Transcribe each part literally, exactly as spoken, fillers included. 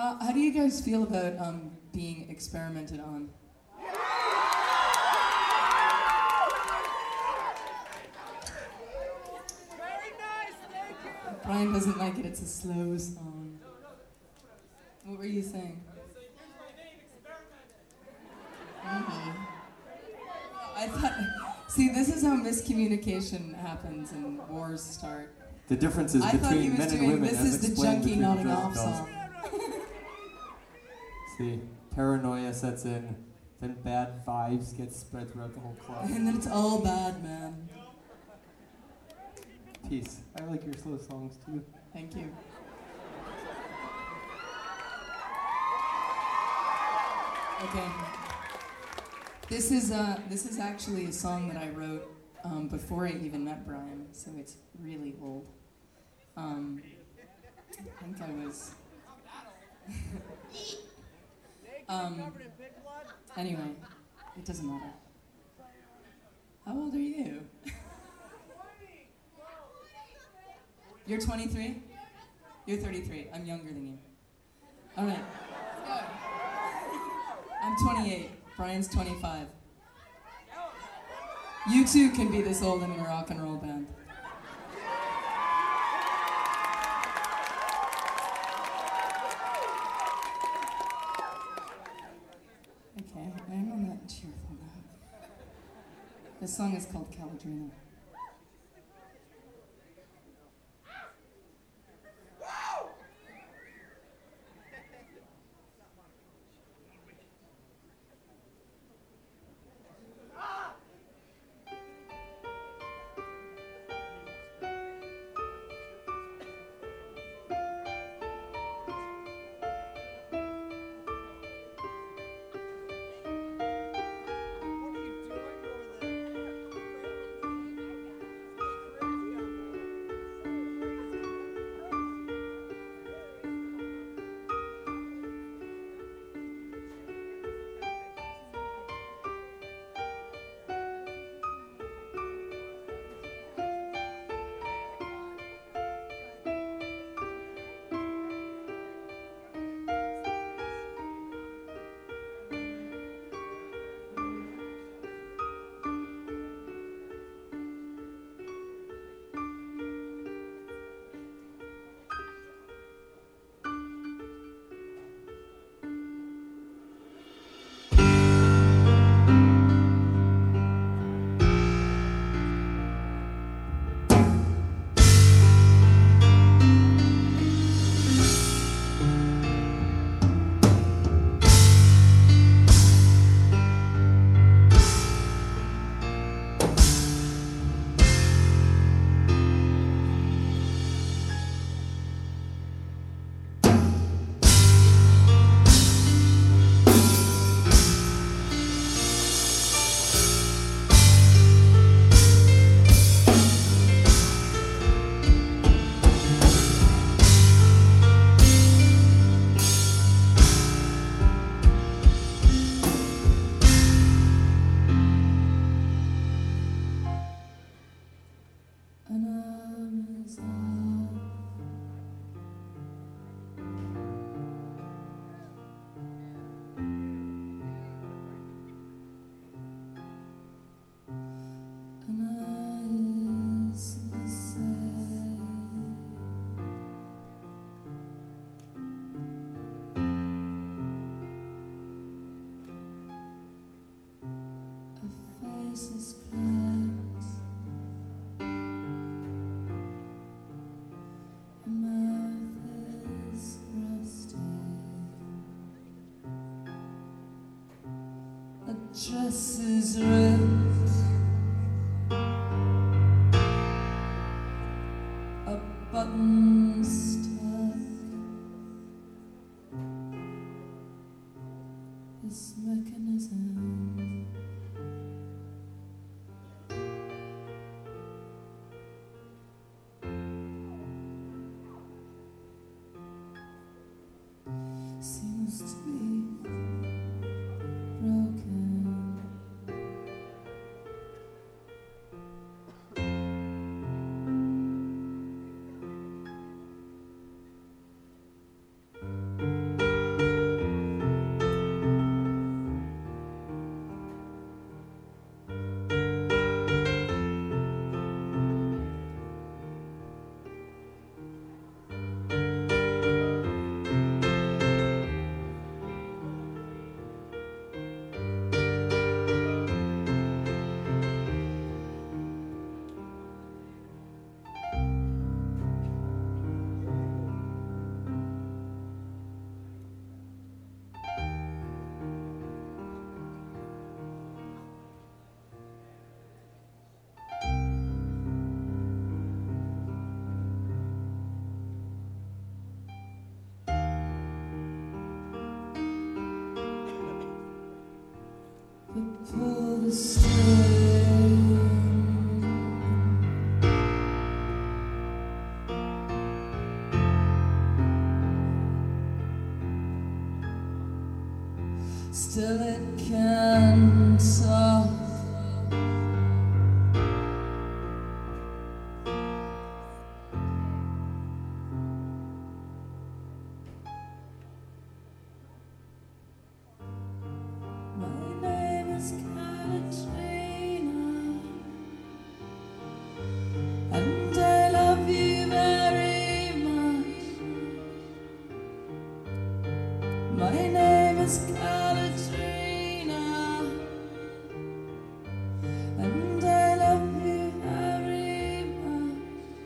Uh, how do you guys feel about um, being experimented on? Very nice, thank you. Brian doesn't like it, it's a slow song. What were you saying? Mm-hmm. I thought, see, this is how miscommunication happens and wars start. The differences I thought he between was men and doing, women this as is the explained junkie between the nodding Dresden off Dolls. song. See, paranoia sets in, then bad vibes get spread throughout the whole club. And then it's all bad, man. Peace. I like your slow songs too. Thank you. Okay. This is uh, this is actually a song that I wrote um, before I even met Brian, so it's really old. Um, I think I was. um, anyway, it doesn't matter. How old are you? You're twenty-three? You're thirty-three. I'm younger than you. All right. Let's go. I'm twenty-eight. Brian's twenty-five. You two can be this old in a rock and roll band. Okay, I'm on that cheerful note. This song is called Caladrina. Dress is ripped, a button stuck. This mechanism seems to be broken. Still it can talk. My name is Katrina, and I love you very much. My name is Katrina, and I love you very much.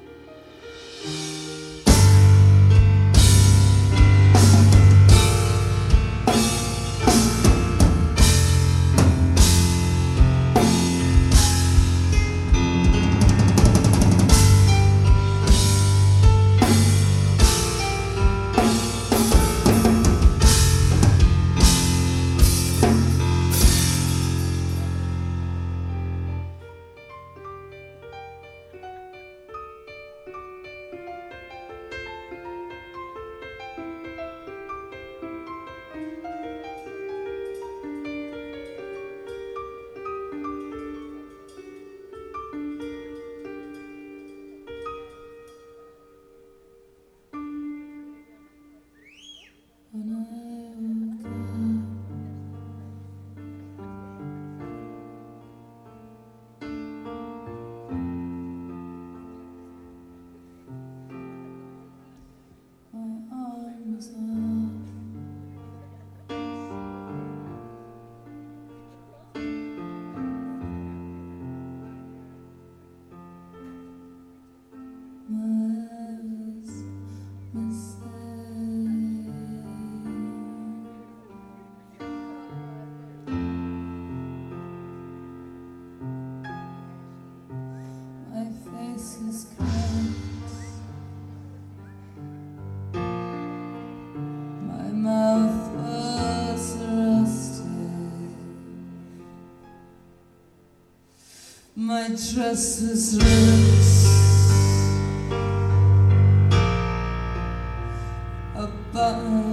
When I woke up, my arms up. My face is cracked, my mouth was rusted, my dress was ripped, a button